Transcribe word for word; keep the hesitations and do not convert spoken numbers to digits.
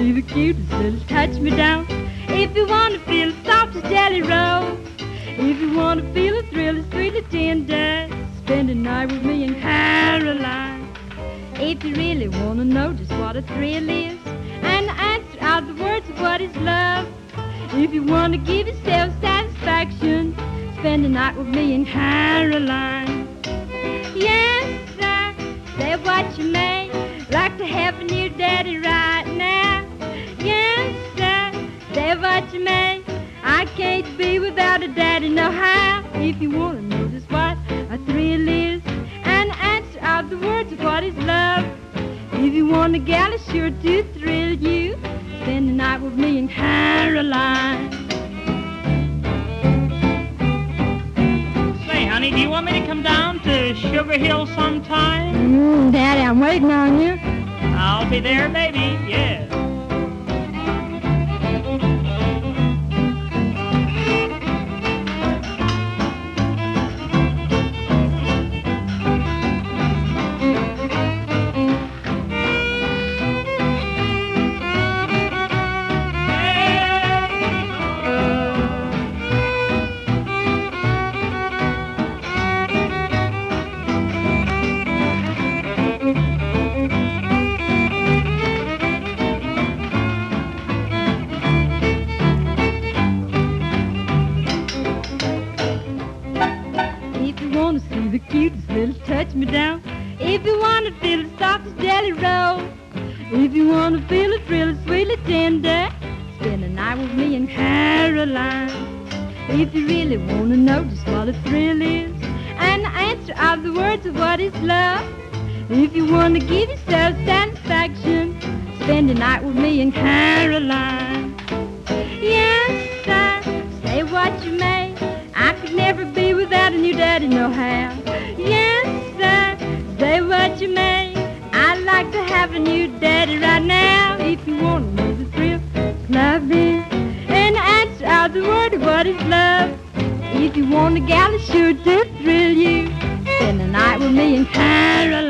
see the cutest little touch me down, if you wanna feel the softest jelly roll, if you wanna feel the thrill as sweet as tender, spend a night with me in Caroline. If you really wanna know just what a thrill is, and answer out the words of what is love, if you wanna give yourself satisfaction, spend a night with me in Caroline. Yes, sir, say what you may, like to have a new daddy right now. Yes, sir, say what you may, I can't be without a daddy no how. If you wanna know just what a thrill is, and answer out the words of what is love, if you want a gal that's sure to thrill you, spend the night with me in Caroline. Say, honey, do you want me to come down to Sugar Hill sometime? Mm, Daddy, I'm waiting on you. I'll be there, baby, yes. The cutest little touch me down, if you want to feel the softest jelly roll, if you want to feel the thrill of sweetly tender, spend a night with me in Caroline. If you really want to know just what a thrill is, and answer out the words of what is love, if you want to give yourself satisfaction, spend a night with me in Caroline. Yes, sir, say what you may, I could never be without a new daddy no how. Yes, sir, say what you may, I'd like to have a new daddy right now. If you want to know the thrill of love is, and answer out the word of what is love, if you want a gal that's sure to thrill you, spend the night with me in Caroline.